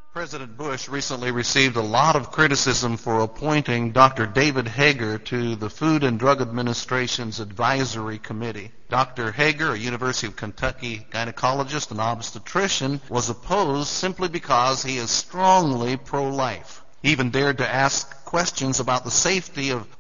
President Bush recently received a lot of criticism for appointing Dr. David Hager to the Food and Drug Administration's Advisory Committee. Dr. Hager, a University of Kentucky gynecologist and obstetrician, was opposed simply because he is strongly pro-life. He even dared to ask questions about the safety of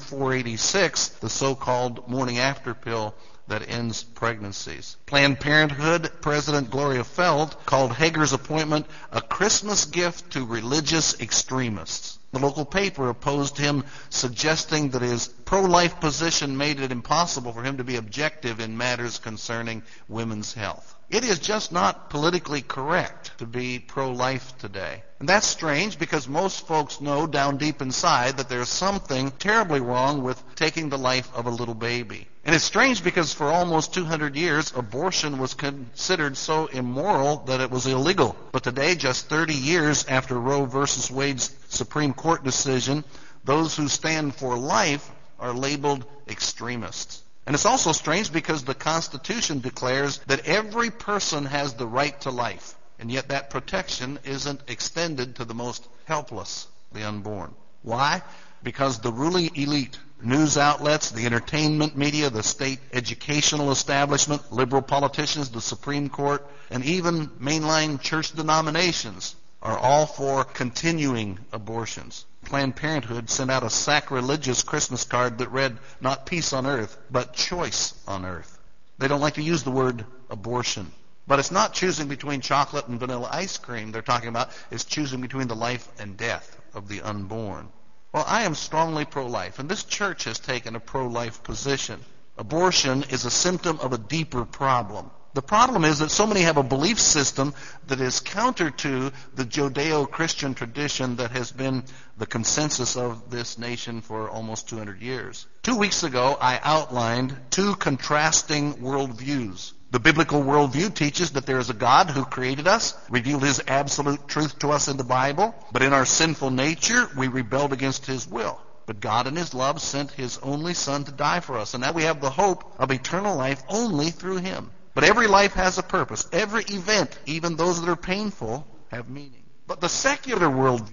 RU-486, the so-called morning-after pill that ends pregnancies. Planned Parenthood President Gloria Feld called Hager's appointment a Christmas gift to religious extremists. The local paper opposed him, suggesting that his pro-life position made it impossible for him to be objective in matters concerning women's health. It is just not politically correct to be pro-life today. And that's strange because most folks know down deep inside that there's something terribly wrong with taking the life of a little baby. And it's strange because for almost 200 years, abortion was considered so immoral that it was illegal. But today, just 30 years after Roe v. Wade's Supreme Court decision, those who stand for life are labeled extremists. And it's also strange because the Constitution declares that every person has the right to life, and yet that protection isn't extended to the most helpless, the unborn. Why? Because the ruling elite, news outlets, the entertainment media, the state educational establishment, liberal politicians, the Supreme Court, and even mainline church denominations are all for continuing abortions. Planned Parenthood sent out a sacrilegious Christmas card that read, not peace on earth, but choice on earth. They don't like to use the word abortion. But it's not choosing between chocolate and vanilla ice cream they're talking about. It's choosing between the life and death of the unborn. Well, I am strongly pro-life, and this church has taken a pro-life position. Abortion is a symptom of a deeper problem. The problem is that so many have a belief system that is counter to the Judeo-Christian tradition that has been the consensus of this nation for almost 200 years. 2 weeks ago, I outlined two contrasting worldviews. The biblical worldview teaches that there is a God who created us, revealed His absolute truth to us in the Bible, but in our sinful nature, we rebelled against His will. But God in His love sent His only Son to die for us, and now we have the hope of eternal life only through Him. But every life has a purpose. Every event, even those that are painful, have meaning. But the secular worldview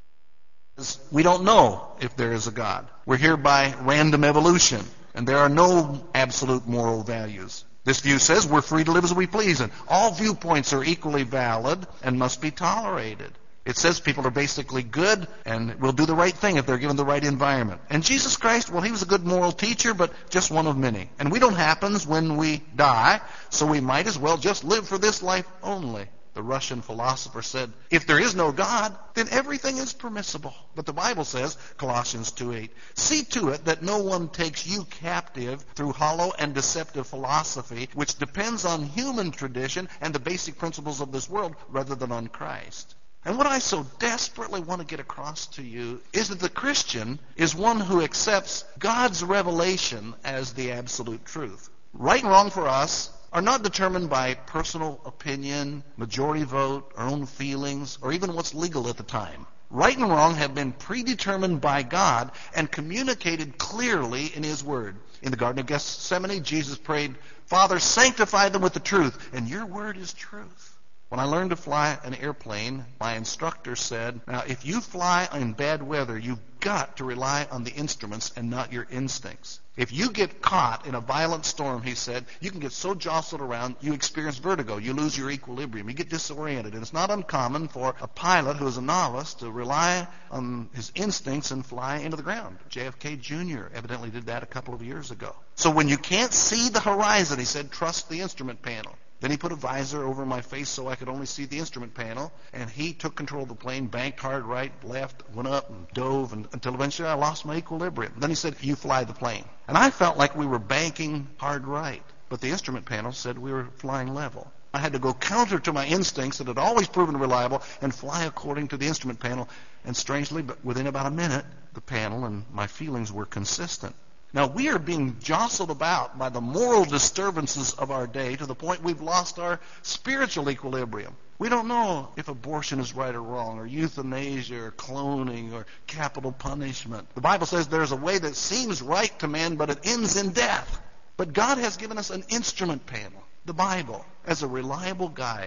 is we don't know if there is a God. We're here by random evolution, and there are no absolute moral values. This view says we're free to live as we please, and all viewpoints are equally valid and must be tolerated. It says people are basically good and will do the right thing if they're given the right environment. And Jesus Christ, well, He was a good moral teacher, but just one of many. And we don't happen when we die, so we might as well just live for this life only. The Russian philosopher said, if there is no God, then everything is permissible. But the Bible says, Colossians 2:8, see to it that no one takes you captive through hollow and deceptive philosophy, which depends on human tradition and the basic principles of this world rather than on Christ. And what I so desperately want to get across to you is that the Christian is one who accepts God's revelation as the absolute truth. Right and wrong for us are not determined by personal opinion, majority vote, our own feelings, or even what's legal at the time. Right and wrong have been predetermined by God and communicated clearly in His Word. In the Garden of Gethsemane, Jesus prayed, Father, sanctify them with the truth, and your word is truth. When I learned to fly an airplane, my instructor said, now if you fly in bad weather, you've got to rely on the instruments and not your instincts. If you get caught in a violent storm, he said, you can get so jostled around, you experience vertigo, you lose your equilibrium, you get disoriented. And it's not uncommon for a pilot who is a novice to rely on his instincts and fly into the ground. JFK Jr. evidently did that a couple of years ago. So when you can't see the horizon, he said, trust the instrument panel. Then he put a visor over my face so I could only see the instrument panel, and he took control of the plane, banked hard right, left, went up, and dove, until eventually I lost my equilibrium. Then he said, you fly the plane. And I felt like we were banking hard right, but the instrument panel said we were flying level. I had to go counter to my instincts that had always proven reliable and fly according to the instrument panel, and strangely, but within about a minute, the panel and my feelings were consistent. Now, we are being jostled about by the moral disturbances of our day to the point we've lost our spiritual equilibrium. We don't know if abortion is right or wrong, or euthanasia, or cloning, or capital punishment. The Bible says there's a way that seems right to man, but it ends in death. But God has given us an instrument panel, the Bible, as a reliable guide.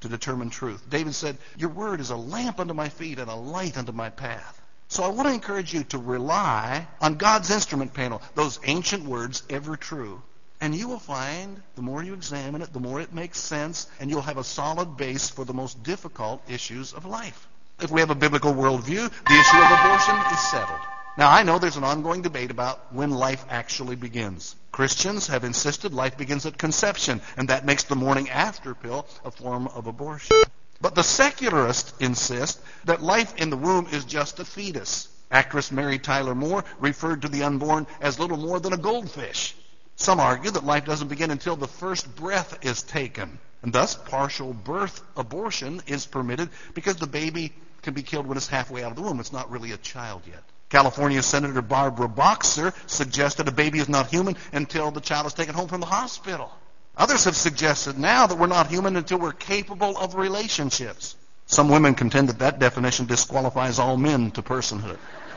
to determine truth. David said, your word is a lamp unto my feet and a light unto my path. So I want to encourage you to rely on God's instrument panel, those ancient words, ever true. And you will find, the more you examine it, the more it makes sense, and you'll have a solid base for the most difficult issues of life. If we have a biblical worldview, the issue of abortion is settled. Now, I know there's an ongoing debate about when life actually begins. Christians have insisted life begins at conception, and that makes the morning after pill a form of abortion. But the secularists insist that life in the womb is just a fetus. Actress Mary Tyler Moore referred to the unborn as little more than a goldfish. Some argue that life doesn't begin until the first breath is taken, and thus partial birth abortion is permitted because the baby can be killed when it's halfway out of the womb. It's not really a child yet. California Senator Barbara Boxer suggested a baby is not human until the child is taken home from the hospital. Others have suggested now that we're not human until we're capable of relationships. Some women contend that that definition disqualifies all men to personhood.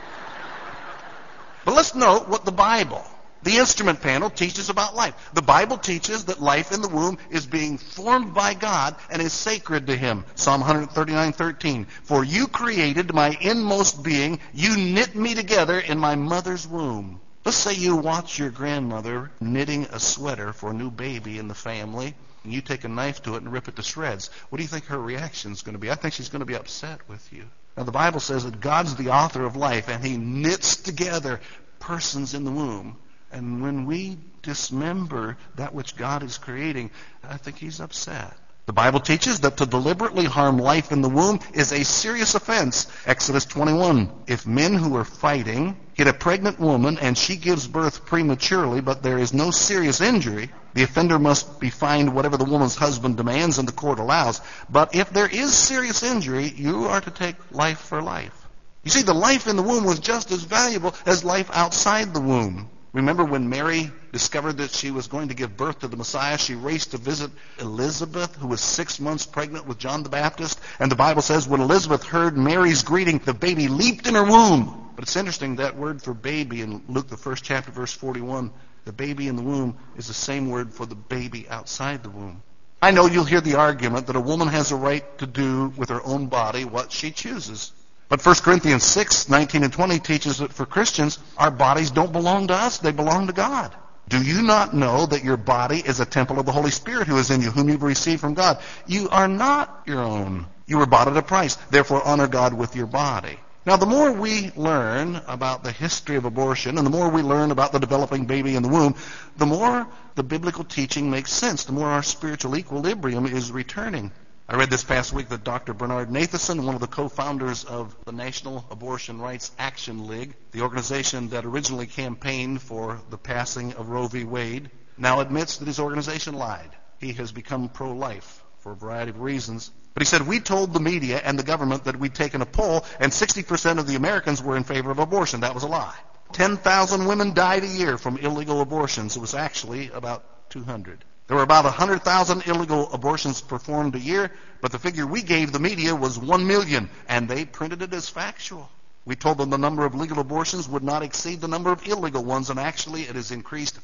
But let's note what the Bible, the instrument panel, teaches about life. The Bible teaches that life in the womb is being formed by God and is sacred to Him. Psalm 139:13. For you created my inmost being. You knit me together in my mother's womb. Let's say you watch your grandmother knitting a sweater for a new baby in the family, and you take a knife to it and rip it to shreds. What do you think her reaction is going to be? I think she's going to be upset with you. Now, the Bible says that God's the author of life, and He knits together persons in the womb. And when we dismember that which God is creating, I think He's upset. The Bible teaches that to deliberately harm life in the womb is a serious offense. Exodus 21. If men who are fighting hit a pregnant woman and she gives birth prematurely, but there is no serious injury, the offender must be fined whatever the woman's husband demands and the court allows. But if there is serious injury, you are to take life for life. You see, the life in the womb was just as valuable as life outside the womb. Remember when Mary discovered that she was going to give birth to the Messiah, she raced to visit Elizabeth, who was 6 months pregnant with John the Baptist. And the Bible says when Elizabeth heard Mary's greeting, the baby leaped in her womb. But it's interesting, that word for baby in Luke, the 1st chapter, verse 41, the baby in the womb is the same word for the baby outside the womb. I know you'll hear the argument that a woman has a right to do with her own body what she chooses. But 1 Corinthians 6:19 and 20 teaches that for Christians, our bodies don't belong to us, they belong to God. Do you not know that your body is a temple of the Holy Spirit who is in you, whom you've received from God? You are not your own. You were bought at a price. Therefore, honor God with your body. Now, the more we learn about the history of abortion, and the more we learn about the developing baby in the womb, the more the biblical teaching makes sense, the more our spiritual equilibrium is returning. I read this past week that Dr. Bernard Nathanson, one of the co-founders of the National Abortion Rights Action League, the organization that originally campaigned for the passing of Roe v. Wade, now admits that his organization lied. He has become pro-life for a variety of reasons. But he said, we told the media and the government that we'd taken a poll, and 60% of the Americans were in favor of abortion. That was a lie. 10,000 women died a year from illegal abortions. It was actually about 200. There were about 100,000 illegal abortions performed a year, but the figure we gave the media was 1 million, and they printed it as factual. We told them the number of legal abortions would not exceed the number of illegal ones, and actually it has increased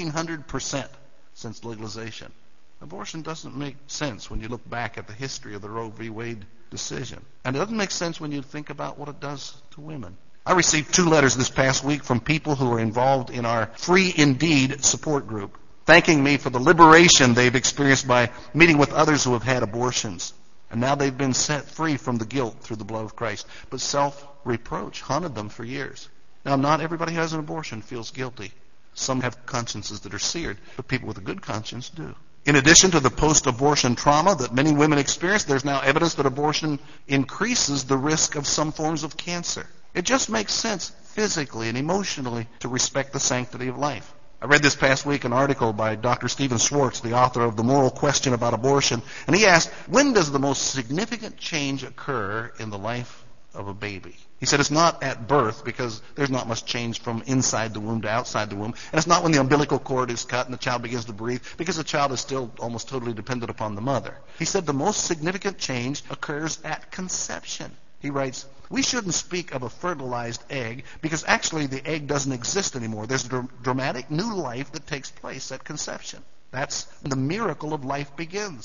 1,500% since legalization. Abortion doesn't make sense when you look back at the history of the Roe v. Wade decision. And it doesn't make sense when you think about what it does to women. I received 2 letters this past week from people who are involved in our Free Indeed support group, thanking me for the liberation they've experienced by meeting with others who have had abortions. And now they've been set free from the guilt through the blood of Christ. But self-reproach haunted them for years. Now, not everybody who has an abortion feels guilty. Some have consciences that are seared, but people with a good conscience do. In addition to the post-abortion trauma that many women experience, there's now evidence that abortion increases the risk of some forms of cancer. It just makes sense physically and emotionally to respect the sanctity of life. I read this past week an article by Dr. Stephen Schwartz, the author of The Moral Question About Abortion, and he asked, when does the most significant change occur in the life of a baby? He said it's not at birth, because there's not much change from inside the womb to outside the womb. And it's not when the umbilical cord is cut and the child begins to breathe, because the child is still almost totally dependent upon the mother. He said the most significant change occurs at conception. He writes, we shouldn't speak of a fertilized egg, because actually the egg doesn't exist anymore. There's a dramatic new life that takes place at conception. That's when the miracle of life begins.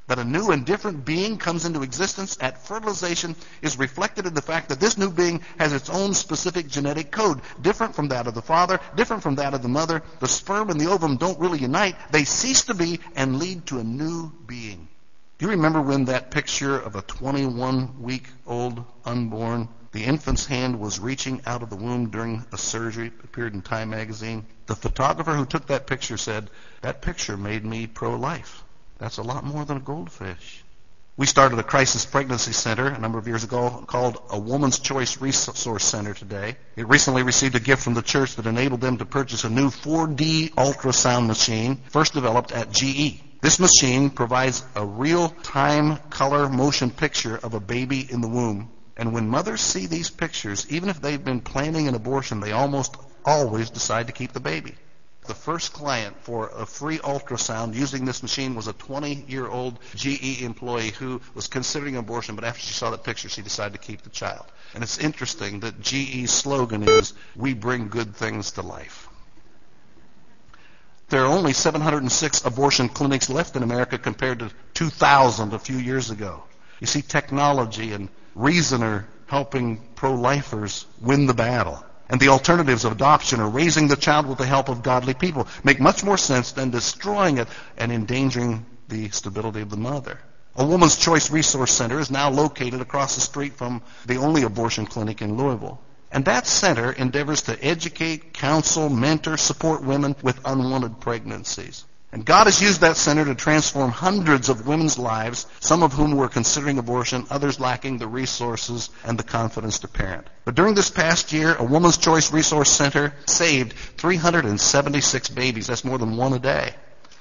that a new and different being comes into existence at fertilization is reflected in the fact that this new being has its own specific genetic code, different from that of the father, different from that of the mother. The sperm and the ovum don't really unite. They cease to be and lead to a new being. Do you remember when that picture of a 21-week-old unborn, the infant's hand was reaching out of the womb during a surgery, appeared in Time magazine? The photographer who took that picture said, "That picture made me pro-life." That's a lot more than a goldfish. We started a crisis pregnancy center a number of years ago called a Woman's Choice Resource Center today. It recently received a gift from the church that enabled them to purchase a new 4D ultrasound machine, first developed at GE. This machine provides a real-time color motion picture of a baby in the womb. And when mothers see these pictures, even if they've been planning an abortion, they almost always decide to keep the baby. The first client for a free ultrasound using this machine was a 20-year-old GE employee who was considering abortion, but after she saw that picture, she decided to keep the child. And it's interesting that GE's slogan is, "We bring good things to life." There are only 706 abortion clinics left in America compared to 2,000 a few years ago. You see, technology and reason are helping pro-lifers win the battle. And the alternatives of adoption or raising the child with the help of godly people make much more sense than destroying it and endangering the stability of the mother. A Woman's Choice Resource Center is now located across the street from the only abortion clinic in Louisville. And that center endeavors to educate, counsel, mentor, support women with unwanted pregnancies. And God has used that center to transform hundreds of women's lives, some of whom were considering abortion, others lacking the resources and the confidence to parent. But during this past year, a Woman's Choice Resource Center saved 376 babies. That's more than one a day.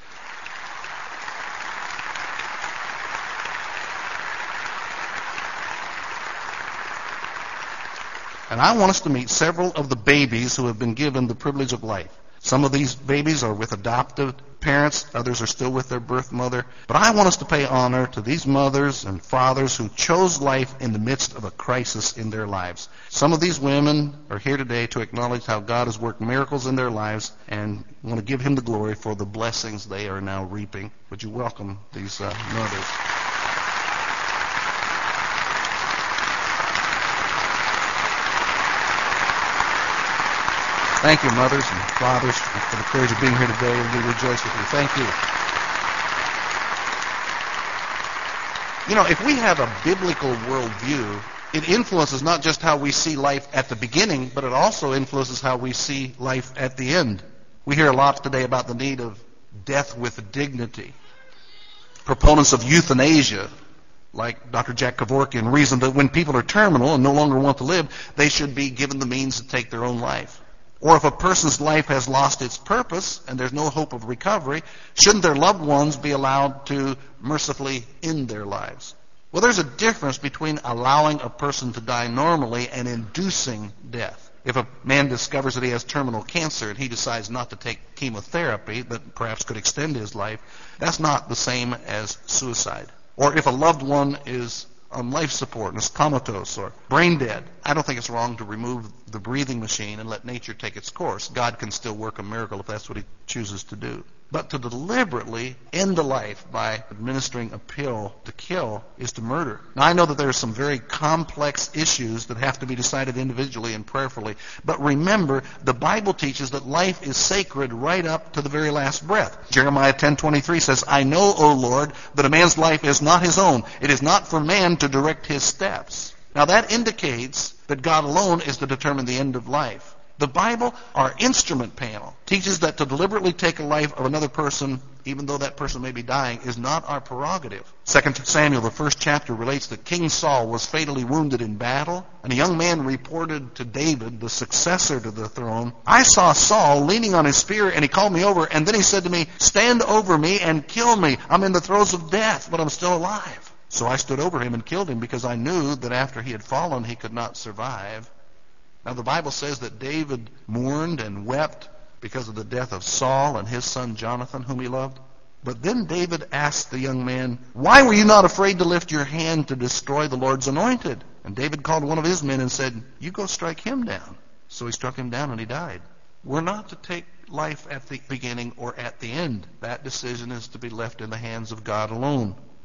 And I want us to meet several of the babies who have been given the privilege of life. Some of these babies are with adoptive parents, others are still with their birth mother. But I want us to pay honor to these mothers and fathers who chose life in the midst of a crisis in their lives. Some of these women are here today to acknowledge how God has worked miracles in their lives and want to give Him the glory for the blessings they are now reaping. Would you welcome these mothers? Thank you, mothers and fathers, for the courage of being here today, and we rejoice with you. Thank you. You know, if we have a biblical worldview, it influences not just how we see life at the beginning, but it also influences how we see life at the end. We hear a lot today about the need of death with dignity. Proponents of euthanasia, like Dr. Jack Kevorkian, reason that when people are terminal and no longer want to live, they should be given the means to take their own life. Or if a person's life has lost its purpose and there's no hope of recovery, shouldn't their loved ones be allowed to mercifully end their lives? Well, there's a difference between allowing a person to die normally and inducing death. If a man discovers that he has terminal cancer and he decides not to take chemotherapy that perhaps could extend his life, that's not the same as suicide. Or if a loved one is on life support and is comatose or brain dead, I don't think it's wrong to remove the breathing machine and let nature take its course. God can still work a miracle if that's what He chooses to do. But to deliberately end a life by administering a pill to kill is to murder. Now, I know that there are some very complex issues that have to be decided individually and prayerfully. But remember, the Bible teaches that life is sacred right up to the very last breath. Jeremiah 10:23 says, "I know, O Lord, that a man's life is not his own. It is not for man to direct his steps." Now, that indicates that God alone is to determine the end of life. The Bible, our instrument panel, teaches that to deliberately take a life of another person, even though that person may be dying, is not our prerogative. 2 Samuel, the first chapter, relates that King Saul was fatally wounded in battle, and a young man reported to David, the successor to the throne, "I saw Saul leaning on his spear, and he called me over, and then he said to me, 'Stand over me and kill me. I'm in the throes of death, but I'm still alive.' So I stood over him and killed him, because I knew that after he had fallen, he could not survive." Now, the Bible says that David mourned and wept because of the death of Saul and his son Jonathan, whom he loved. But then David asked the young man, "Why were you not afraid to lift your hand to destroy the Lord's anointed?" And David called one of his men and said, "You go strike him down." So he struck him down and he died. We're not to take life at the beginning or at the end. That decision is to be left in the hands of God alone.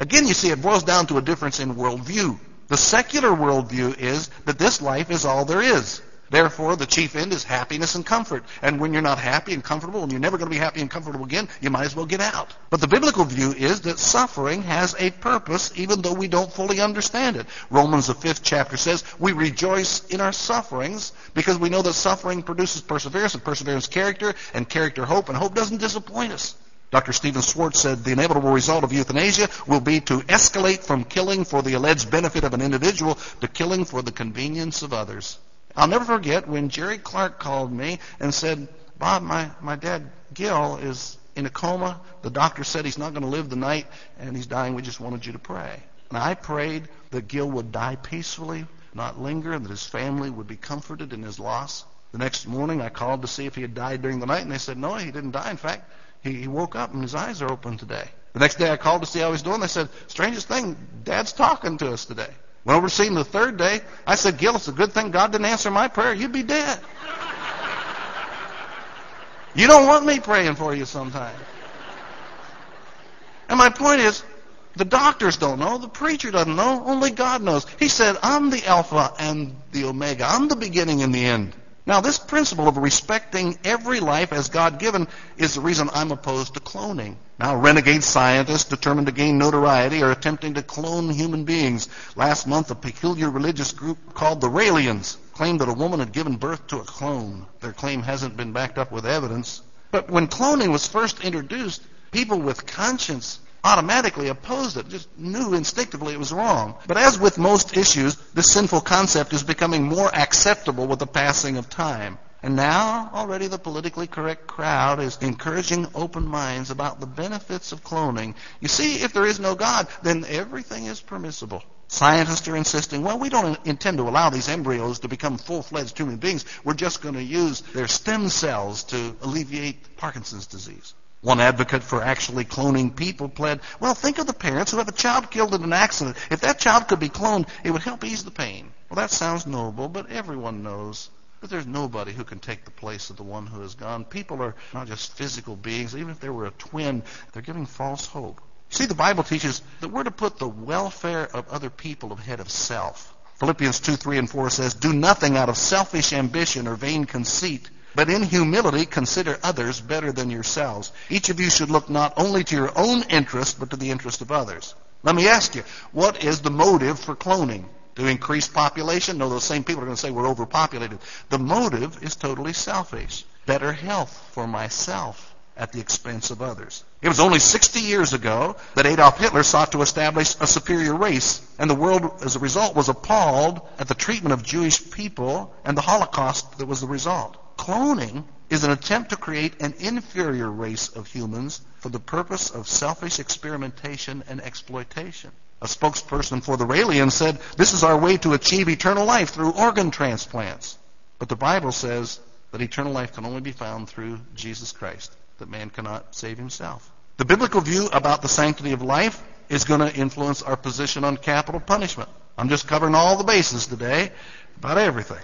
Again, you see, it boils down to a difference in worldview. The secular worldview is that this life is all there is. Therefore, the chief end is happiness and comfort. And when you're not happy and comfortable, and you're never going to be happy and comfortable again, you might as well get out. But the biblical view is that suffering has a purpose, even though we don't fully understand it. Romans, the 5th chapter says, we rejoice in our sufferings because we know that suffering produces perseverance, and perseverance character, and character hope, and hope doesn't disappoint us. Dr. Stephen Schwartz said the inevitable result of euthanasia will be to escalate from killing for the alleged benefit of an individual to killing for the convenience of others. I'll never forget when Jerry Clark called me and said, Bob, my dad Gil is in a coma. The doctor said he's not going to live the night and he's dying. We just wanted you to pray. And I prayed that Gil would die peacefully, not linger, and that his family would be comforted in his loss. The next morning I called to see if he had died during the night, and they said, no, he didn't die. In fact, he woke up and his eyes are open today. The next day I called to see how he's doing. They said, strangest thing, Dad's talking to us today. Went over to see him the third day. I said, Gil, it's a good thing God didn't answer my prayer. You'd be dead. You don't want me praying for you sometime. And my point is, the doctors don't know. The preacher doesn't know. Only God knows. He said, I'm the Alpha and the Omega. I'm the beginning and the end. Now, this principle of respecting every life as God-given is the reason I'm opposed to cloning. Now, renegade scientists determined to gain notoriety are attempting to clone human beings. Last month, a peculiar religious group called the Raelians claimed that a woman had given birth to a clone. Their claim hasn't been backed up with evidence. But when cloning was first introduced, people with conscience automatically opposed it, just knew instinctively it was wrong. But as with most issues, this sinful concept is becoming more acceptable with the passing of time. And now, already the politically correct crowd is encouraging open minds about the benefits of cloning. You see, if there is no God, then everything is permissible. Scientists are insisting, well, we don't intend to allow these embryos to become full-fledged human beings. We're just going to use their stem cells to alleviate Parkinson's disease. One advocate for actually cloning people pled, well, think of the parents who have a child killed in an accident. If that child could be cloned, it would help ease the pain. Well, that sounds noble, but everyone knows that there's nobody who can take the place of the one who is gone. People are not just physical beings. Even if they were a twin, they're giving false hope. See, the Bible teaches that we're to put the welfare of other people ahead of self. Philippians 2:3-4 says, do nothing out of selfish ambition or vain conceit, but in humility consider others better than yourselves. Each of you should look not only to your own interest, but to the interest of others. Let me ask you, what is the motive for cloning? To increase population? No, those same people are going to say we're overpopulated. The motive is totally selfish. Better health for myself at the expense of others. It was only 60 years ago that Adolf Hitler sought to establish a superior race, and the world, as a result, was appalled at the treatment of Jewish people and the Holocaust that was the result. Cloning is an attempt to create an inferior race of humans for the purpose of selfish experimentation and exploitation. A spokesperson for the Raelians said, this is our way to achieve eternal life through organ transplants. But the Bible says that eternal life can only be found through Jesus Christ, that man cannot save himself. The biblical view about the sanctity of life is going to influence our position on capital punishment. I'm just covering all the bases today, about everything.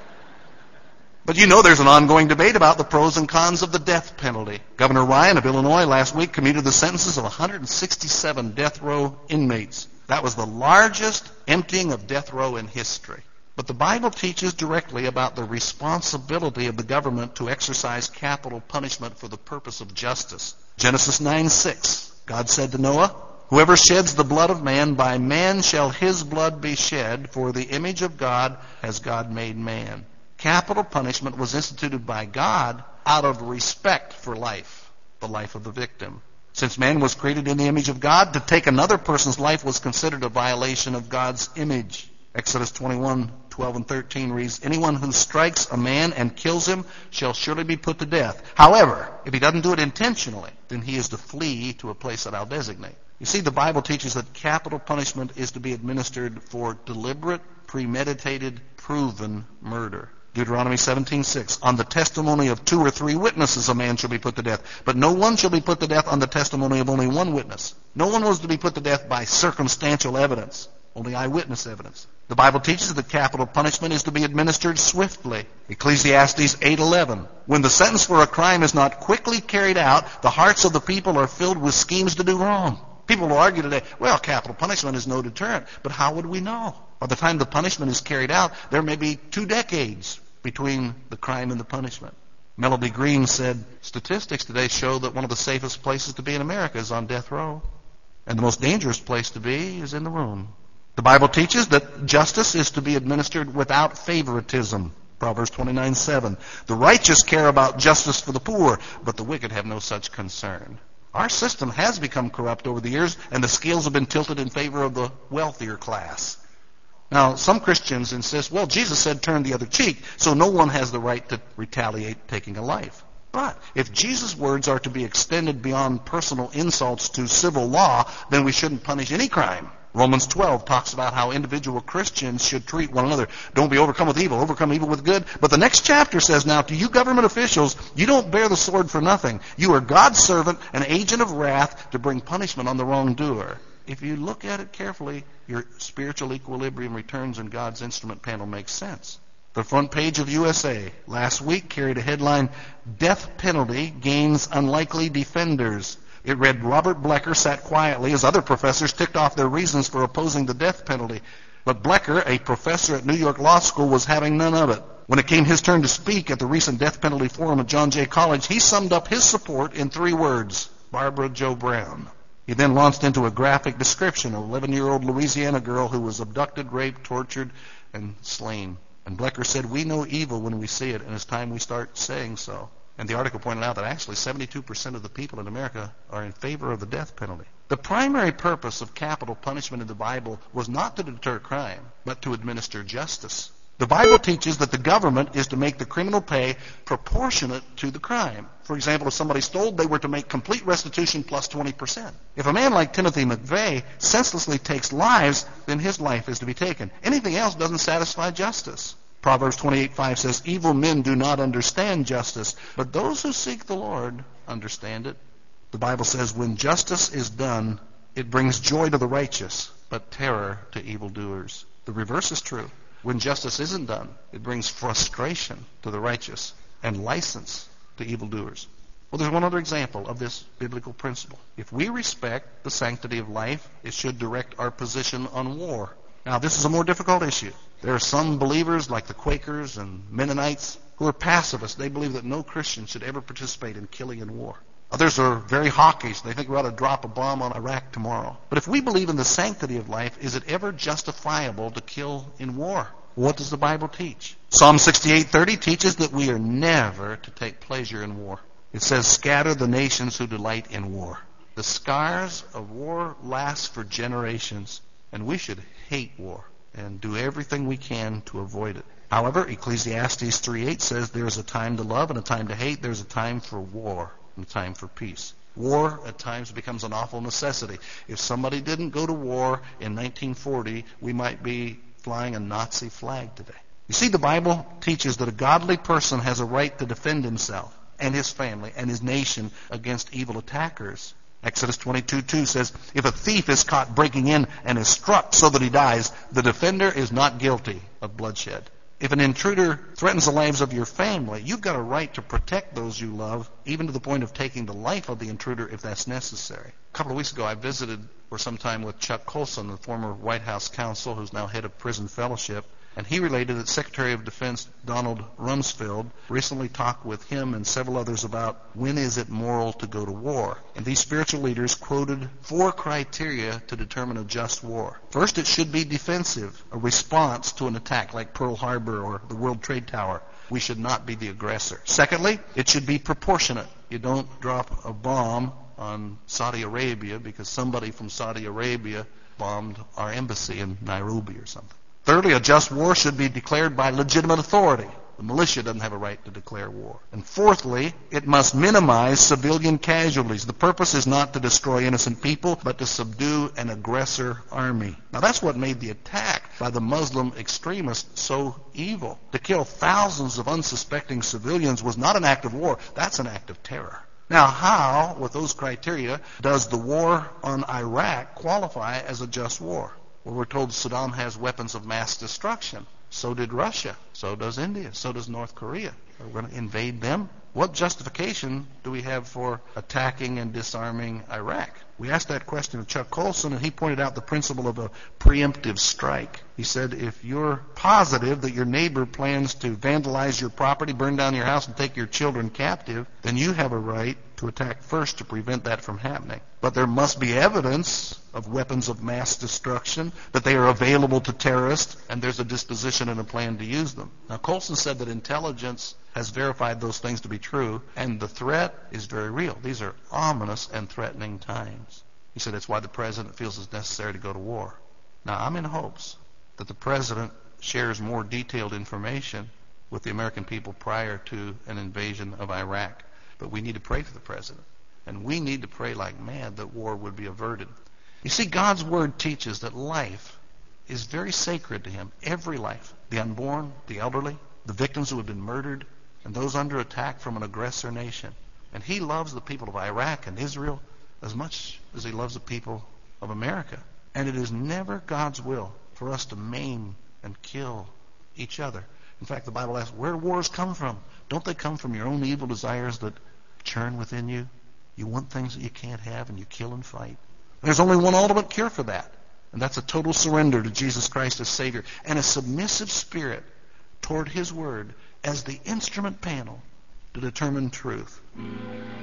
But you know there's an ongoing debate about the pros and cons of the death penalty. Governor Ryan of Illinois last week commuted the sentences of 167 death row inmates. That was the largest emptying of death row in history. But the Bible teaches directly about the responsibility of the government to exercise capital punishment for the purpose of justice. Genesis 9:6, God said to Noah, whoever sheds the blood of man, by man shall his blood be shed, for the image of God has God made man. Capital punishment was instituted by God out of respect for life, the life of the victim. Since man was created in the image of God, to take another person's life was considered a violation of God's image. Exodus 21:12-13 reads, anyone who strikes a man and kills him shall surely be put to death. However, if he doesn't do it intentionally, then he is to flee to a place that I'll designate. You see, the Bible teaches that capital punishment is to be administered for deliberate, premeditated, proven murder. Deuteronomy 17:6, on the testimony of 2 or 3 witnesses a man shall be put to death. But no one shall be put to death on the testimony of only one witness. No one was to be put to death by circumstantial evidence, only eyewitness evidence. The Bible teaches that capital punishment is to be administered swiftly. Ecclesiastes 8:11, when the sentence for a crime is not quickly carried out, the hearts of the people are filled with schemes to do wrong. People will argue today, well, capital punishment is no deterrent. But how would we know? By the time the punishment is carried out, there may be 2 decades between the crime and the punishment. Melody Green said, statistics today show that one of the safest places to be in America is on death row. And the most dangerous place to be is in the room. The Bible teaches that justice is to be administered without favoritism. Proverbs 29:7. The righteous care about justice for the poor, but the wicked have no such concern. Our system has become corrupt over the years, and the scales have been tilted in favor of the wealthier class. Now, some Christians insist, well, Jesus said turn the other cheek, so no one has the right to retaliate taking a life. But if Jesus' words are to be extended beyond personal insults to civil law, then we shouldn't punish any crime. Romans 12 talks about how individual Christians should treat one another. Don't be overcome with evil, overcome evil with good. But the next chapter says, now to you government officials, you don't bear the sword for nothing. You are God's servant, an agent of wrath to bring punishment on the wrongdoer. If you look at it carefully, your spiritual equilibrium returns and God's instrument panel makes sense. The front page of USA last week carried a headline, Death Penalty Gains Unlikely Defenders. It read, Robert Blecker sat quietly as other professors ticked off their reasons for opposing the death penalty. But Blecker, a professor at New York Law School, was having none of it. When it came his turn to speak at the recent death penalty forum at John Jay College, he summed up his support in 3 words, Barbara Jo Brown. He then launched into a graphic description of an 11-year-old Louisiana girl who was abducted, raped, tortured, and slain. And Blecker said, we know evil when we see it, and it's time we start saying so. And the article pointed out that actually 72% of the people in America are in favor of the death penalty. The primary purpose of capital punishment in the Bible was not to deter crime, but to administer justice. The Bible teaches that the government is to make the criminal pay proportionate to the crime. For example, if somebody stole, they were to make complete restitution plus 20%. If a man like Timothy McVeigh senselessly takes lives, then his life is to be taken. Anything else doesn't satisfy justice. Proverbs 28:5 says, evil men do not understand justice, but those who seek the Lord understand it. The Bible says, when justice is done, it brings joy to the righteous, but terror to evildoers. The reverse is true. When justice isn't done, it brings frustration to the righteous and license to evildoers. Well, there's one other example of this biblical principle. If we respect the sanctity of life, it should direct our position on war. Now, this is a more difficult issue. There are some believers, like the Quakers and Mennonites, who are pacifists. They believe that no Christian should ever participate in killing in war. Others are very hawkish. They think we ought to drop a bomb on Iraq tomorrow. But if we believe in the sanctity of life, is it ever justifiable to kill in war? What does the Bible teach? Psalm 68:30 teaches that we are never to take pleasure in war. It says, scatter the nations who delight in war. The scars of war last for generations, and we should hate war and do everything we can to avoid it. However, Ecclesiastes 3:8 says there is a time to love and a time to hate. There's a time for war and a time for peace. War at times becomes an awful necessity. If somebody didn't go to war in 1940, we might be flying a Nazi flag today. You see, the Bible teaches that a godly person has a right to defend himself and his family and his nation against evil attackers. Exodus 22:2 says, if a thief is caught breaking in and is struck so that he dies, the defender is not guilty of bloodshed. If an intruder threatens the lives of your family, you've got a right to protect those you love, even to the point of taking the life of the intruder if that's necessary. A couple of weeks ago, I visited for some time with Chuck Colson, the former White House counsel who's now head of prison fellowship. And he related that Secretary of Defense Donald Rumsfeld recently talked with him and several others about when is it moral to go to war. And these spiritual leaders quoted 4 criteria to determine a just war. First, it should be defensive, a response to an attack like Pearl Harbor or the World Trade Tower. We should not be the aggressor. Secondly, it should be proportionate. You don't drop a bomb on Saudi Arabia because somebody from Saudi Arabia bombed our embassy in Nairobi or something. Thirdly, a just war should be declared by legitimate authority. The militia doesn't have a right to declare war. And fourthly, it must minimize civilian casualties. The purpose is not to destroy innocent people, but to subdue an aggressor army. Now that's what made the attack by the Muslim extremists so evil. To kill thousands of unsuspecting civilians was not an act of war. That's an act of terror. Now how, with those criteria, does the war on Iraq qualify as a just war? Well, we're told Saddam has weapons of mass destruction. So did Russia. So does India. So does North Korea. We're going to invade them. What justification do we have for attacking and disarming Iraq? We asked that question of Chuck Colson, and he pointed out the principle of a preemptive strike. He said, if you're positive that your neighbor plans to vandalize your property, burn down your house, and take your children captive, then you have a right to attack first to prevent that from happening. But there must be evidence of weapons of mass destruction, that they are available to terrorists, and there's a disposition and a plan to use them. Now, Colson said that intelligence has verified those things to be true, and the threat is very real. These are ominous and threatening times. He said that's why the president feels it's necessary to go to war. Now, I'm in hopes that the president shares more detailed information with the American people prior to an invasion of Iraq. But we need to pray for the president. And we need to pray like mad that war would be averted. You see, God's Word teaches that life is very sacred to Him. Every life. The unborn, the elderly, the victims who have been murdered, and those under attack from an aggressor nation. And He loves the people of Iraq and Israel as much as He loves the people of America. And it is never God's will for us to maim and kill each other. In fact, the Bible asks, where do wars come from? Don't they come from your own evil desires that churn within you? You want things that you can't have, and you kill and fight. There's only one ultimate cure for that, and that's a total surrender to Jesus Christ as Savior and a submissive spirit toward His Word as the instrument panel to determine truth.